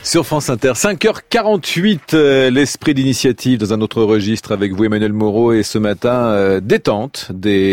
Sur France Inter, 5h48, l'esprit d'initiative dans un autre registre avec vous Emmanuel Moreau et ce matin des tentes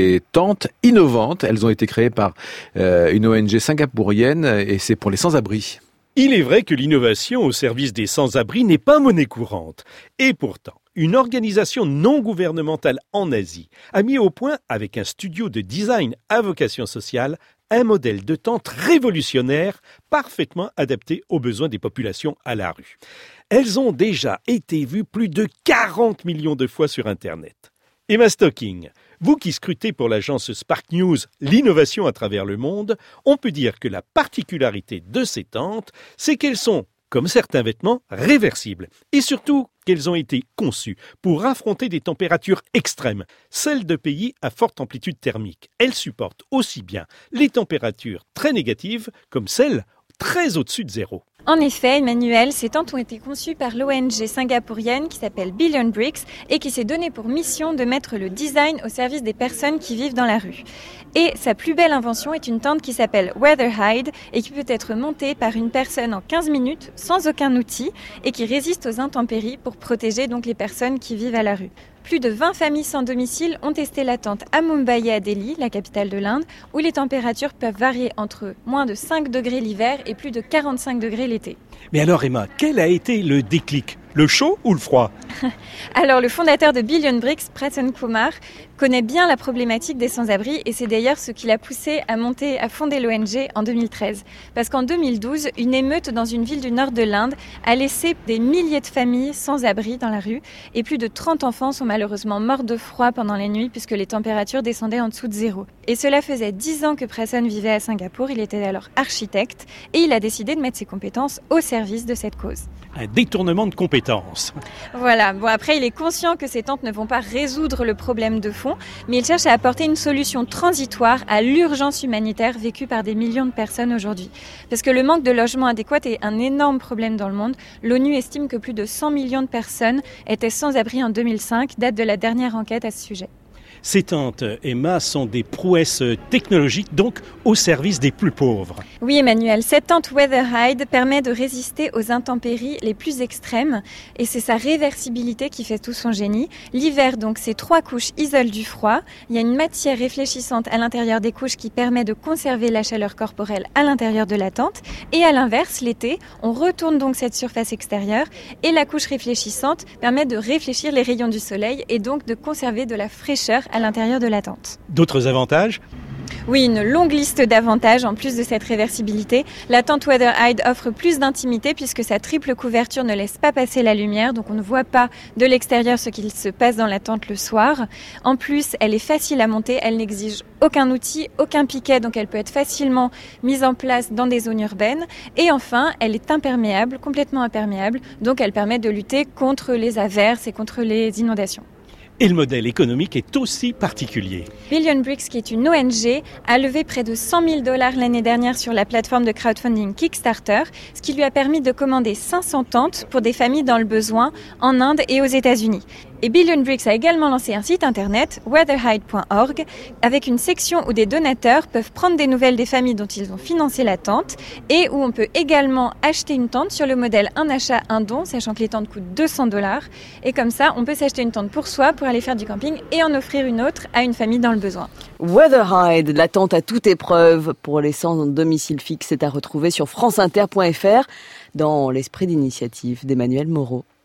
innovantes. Elles ont été créées par une ONG singapourienne et c'est pour les sans-abri. Il est vrai que l'innovation au service des sans-abri n'est pas monnaie courante. Et pourtant, une organisation non gouvernementale en Asie a mis au point, avec un studio de design à vocation sociale, un modèle de tente révolutionnaire, parfaitement adapté aux besoins des populations à la rue. Elles ont déjà été vues plus de 40 millions de fois sur Internet. Emma Stocking, vous qui scrutez pour l'agence Spark News l'innovation à travers le monde, on peut dire que la particularité de ces tentes, c'est qu'elles sont, comme certains vêtements, réversibles. Et surtout, qu'elles ont été conçues pour affronter des températures extrêmes, celles de pays à forte amplitude thermique. Elles supportent aussi bien les températures très négatives comme celles très au-dessus de zéro. En effet, Emmanuel, ces tentes ont été conçues par l'ONG singapourienne qui s'appelle Billion Bricks et qui s'est donné pour mission de mettre le design au service des personnes qui vivent dans la rue. Et sa plus belle invention est une tente qui s'appelle Weatherhide et qui peut être montée par une personne en 15 minutes sans aucun outil et qui résiste aux intempéries pour protéger donc les personnes qui vivent à la rue. Plus de 20 familles sans domicile ont testé la tente à Mumbai et à Delhi, la capitale de l'Inde, où les températures peuvent varier entre moins de 5 degrés l'hiver et plus de 45 degrés l'été. Mais alors Emma, quel a été le déclic ? Le chaud ou le froid ? Alors le fondateur de Billion Bricks, Prasan Kumar, connaît bien la problématique des sans-abri et c'est d'ailleurs ce qui l'a poussé à fonder l'ONG en 2013. Parce qu'en 2012, une émeute dans une ville du nord de l'Inde a laissé des milliers de familles sans abri dans la rue et plus de 30 enfants sont malheureusement morts de froid pendant les nuits puisque les températures descendaient en dessous de zéro. Et cela faisait 10 ans que Prasan vivait à Singapour, il était alors architecte et il a décidé de mettre ses compétences au service de cette cause. Un détournement de compétences. Voilà, bon après il est conscient que ces tentes ne vont pas résoudre le problème de fond, mais il cherche à apporter une solution transitoire à l'urgence humanitaire vécue par des millions de personnes aujourd'hui. Parce que le manque de logement adéquat est un énorme problème dans le monde. L'ONU estime que plus de 100 millions de personnes étaient sans abri en 2005, date de la dernière enquête à ce sujet. Ces tentes, Emma, sont des prouesses technologiques, donc au service des plus pauvres. Oui, Emmanuel, cette tente Weatherhide permet de résister aux intempéries les plus extrêmes et c'est sa réversibilité qui fait tout son génie. L'hiver, donc, ces 3 couches isolent du froid. Il y a une matière réfléchissante à l'intérieur des couches qui permet de conserver la chaleur corporelle à l'intérieur de la tente. Et à l'inverse, l'été, on retourne donc cette surface extérieure et la couche réfléchissante permet de réfléchir les rayons du soleil et donc de conserver de la fraîcheur à l'intérieur de la tente. D'autres avantages ? Oui, une longue liste d'avantages en plus de cette réversibilité. La tente Weatherhide offre plus d'intimité puisque sa triple couverture ne laisse pas passer la lumière, donc on ne voit pas de l'extérieur ce qu'il se passe dans la tente le soir. En plus, elle est facile à monter, elle n'exige aucun outil, aucun piquet, donc elle peut être facilement mise en place dans des zones urbaines. Et enfin, elle est imperméable, complètement imperméable, donc elle permet de lutter contre les averses et contre les inondations. Et le modèle économique est aussi particulier. Billion Bricks, qui est une ONG, a levé près de $100 000 l'année dernière sur la plateforme de crowdfunding Kickstarter, ce qui lui a permis de commander 500 tentes pour des familles dans le besoin en Inde et aux États-Unis. Et Billion Bricks a également lancé un site internet, weatherhide.org, avec une section où des donateurs peuvent prendre des nouvelles des familles dont ils ont financé la tente et où on peut également acheter une tente sur le modèle un achat, un don, sachant que les tentes coûtent $200. Et comme ça, on peut s'acheter une tente pour soi, pour aller faire du camping et en offrir une autre à une famille dans le besoin. Weatherhide, la tente à toute épreuve pour les sans domicile fixe, c'est à retrouver sur franceinter.fr dans l'esprit d'initiative d'Emmanuel Moreau.